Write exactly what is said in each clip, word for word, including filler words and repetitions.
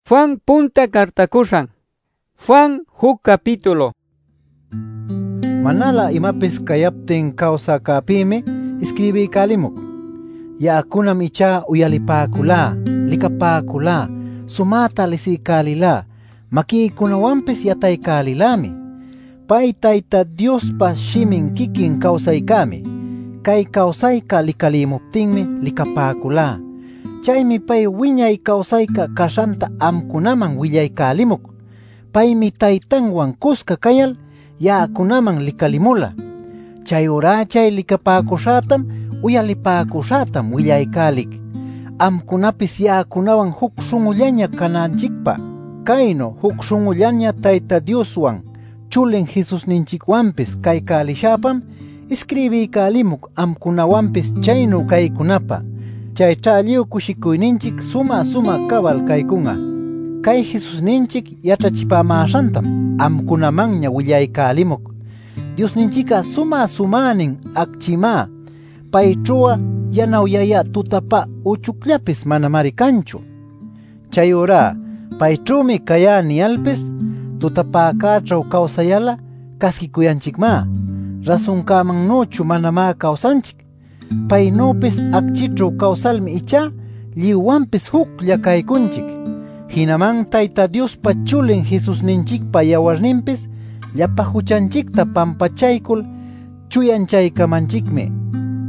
Juan punta cartakushan. Juan huk capítulo. Manala imapis kayaptin causa kapime escribe kalimuk. Yaakunam icha uyalipakula, likapakula, sumata lisi kalila, maki kunawampis yatay kalilami. Pay tayta Dios pa shimin kikin kausaykami, kay kausayka likalimuptinmi likapakula. Chaymi pay wiñay kausayka kashanta amkunaman willay kalimuk. Paymi taytanwan kuska kayal yaakunaman likalimula. Chay ura chay likapakushatam uyalipakushatam willay kalik. Amkunapis yaakunawan huk shungullaña kananchikpa. Kayno huk shungullaña tayta Dioswan chulin Jesus ninchikwampis kay kalishapam escribi kalimuk amkunawampis chayno kaykunapa. Chay chaliw kushikuyninchik suma suma kabal kaykunga. Kay Jesus ninchik yachachipamashantam amkunamanña willay kalimuk. Dios ninchika suma sumanin akchima. Paychuwa yanawyaya tutapa uchuklapis manamari kanchu. Chay ura paychumi kaya niyalpis tutapakachaw kawsayala kaskikuyanchikma. Rasunkaman nochu manama kawsanchik. Paynopis akchichu kawsalmi icha lliwampis huklla kaykunchik. Hinaman tayta Dios pa chulin Jesus ninchikpa yawarninpis llapa huchanchikta pampachaykul chuyanchaykamanchikmi.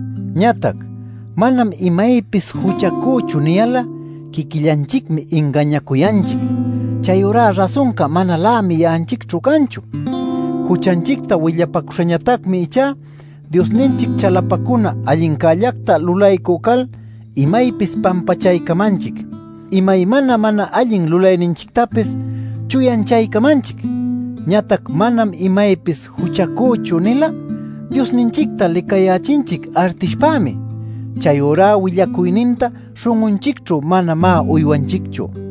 Ñatak manam imaypis huchakuchu niyala kikillanchikmi engañakuyanchik. Chayura rasunka manalami yanchikchu kanchu. Huchanchikta willapakushañatakmi icha Dios ninchik chalapakuna allinkallakta lulaykukal imaypis pampachaykamanchik. Imaymana mana allin lulayninchiktapis chuyanchaykamanchik. Ñatak manam imaypis huchakuchu nila Dios ninchikta likayachinchik artishpami. Chayura willakuyninta shungunchikchu mana ma uywanchikchu.